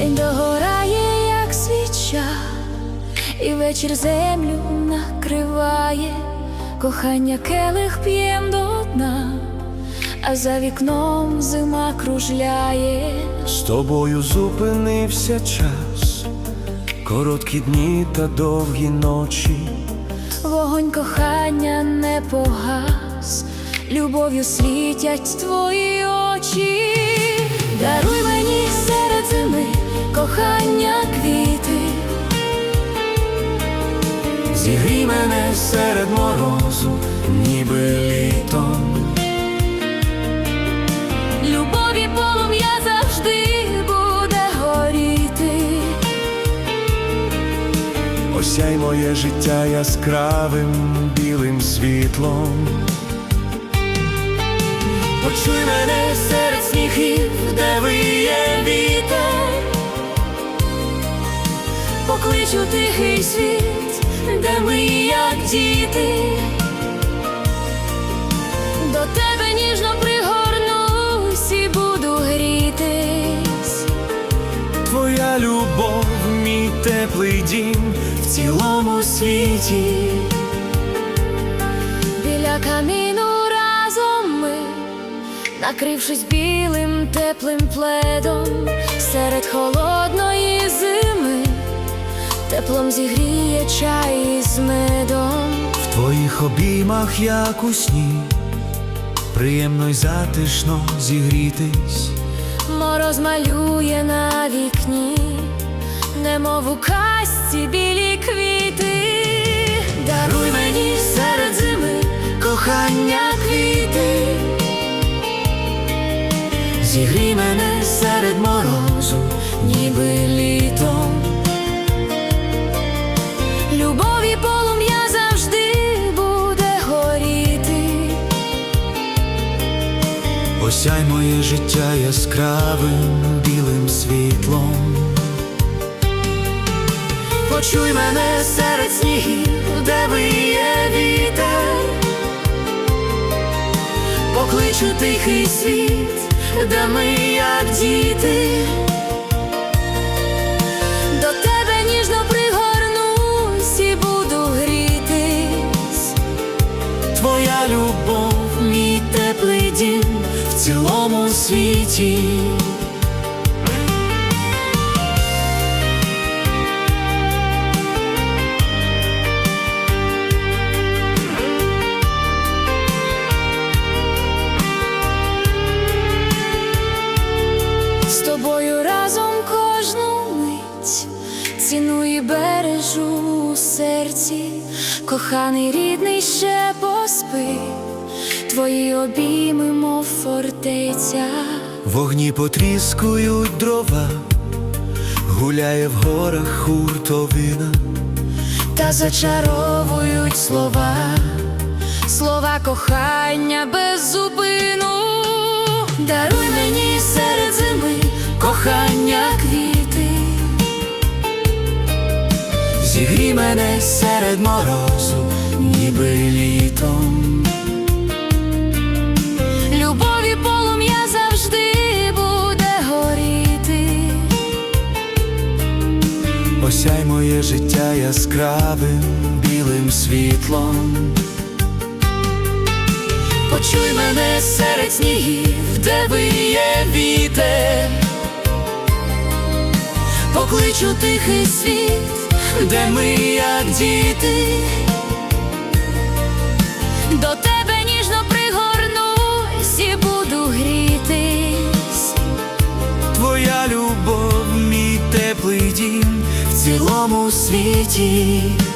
День догорає, як свіча, і вечір землю накриває. Кохання келих п'єм до дна, а за вікном зима кружляє. З тобою зупинився час, короткі дні та довгі ночі. Вогонь кохання не погас, любов'ю світять твої очі. Даруй мені серед зими кохання квіти, зігрій мене серед морозу, ніби літом. любові полум'я завжди буде горіти. Осяй моє життя яскравим білим світлом. Почуй мене серед снігів, де виє вітер. Поклич у тихий світ, де ми як діти. До тебе ніжно пригорнусь і буду грітись. Твоя любов, мій теплий дім в цілому світі. Біля каміну разом ми, накрившись білим теплим пледом, серед холодної зими теплом зігріє чай із медом. В твоїх обіймах, як у сні, приємно й затишно зігрітись. Мороз малює на вікні, немов у казці білі квіти. Даруй мені серед зими кохання квіти, Зігрій мене серед морозу, ніби літом. Любові полум'я завжди буде горіти. осяй моє життя яскравим білим світлом. Почуй мене серед снігів, де виє вітер. Поклич у тихий світ, де ми як діти. До тебе ніжно пригорнусь і буду грітись. Твоя любов, мій теплий дім в цілому світі. З тобою разом кожну мить ціную і бережу у серці. Коханий рідний, ще поспи, твої обійми, мов фортеця. Вогні потріскують дрова, гуляє в горах хуртовина. Та зачаровують слова, слова кохання без зупину. Даруй мені серед зими кохання квіти, Зігрій мене серед морозу, ніби літом. любові полум'я завжди буде горіти. Осяй моє життя яскравим білим світлом. Почуй мене серед снігів, де виє вітер. Поклич у тихий світ, де ми як діти. До тебе ніжно пригорнусь і буду грітись. Твоя любов, мій теплий дім в цілому світі.